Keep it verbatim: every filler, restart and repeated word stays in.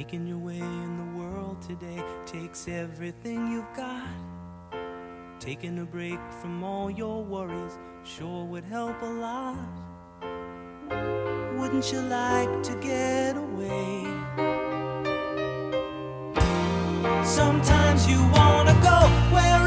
Making your way in the world today takes everything you've got. Taking a break from all your worries sure would help a lot. Wouldn't you like to get away? Sometimes you wanna go where